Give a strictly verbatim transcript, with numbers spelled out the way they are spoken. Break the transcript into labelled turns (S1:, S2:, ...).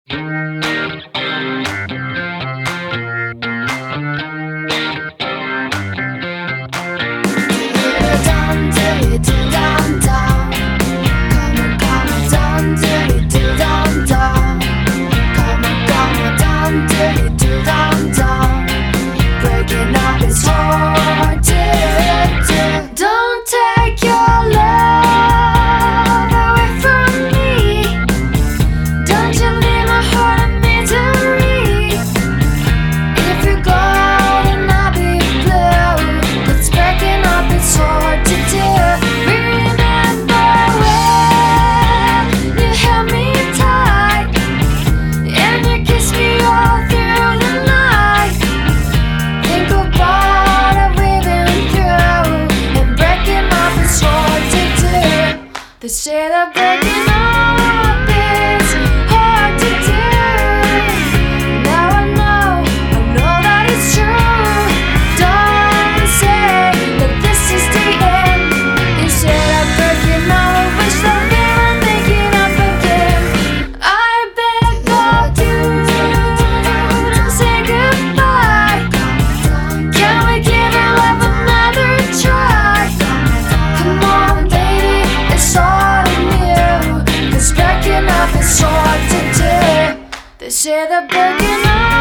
S1: Breaking up is hard to do. Don't take your love away from me. Don't you leave my heart in misery. If you're gone and I'll be blue, 'cause breaking up is hard to do. Remember when you held me tight and you kissed me all through the night. Think about what we've been through, and breaking up is hard to do. They say that breaking up is hard to do. Now I know, I know that it's true. Don't say that this is the end. You say that breaking up, wish that we were making up again. I beg of you, don't say goodbye. Can we give our love another try? Come on, baby, it's all in you, 'cause breaking up is hard to do. They say that breaking up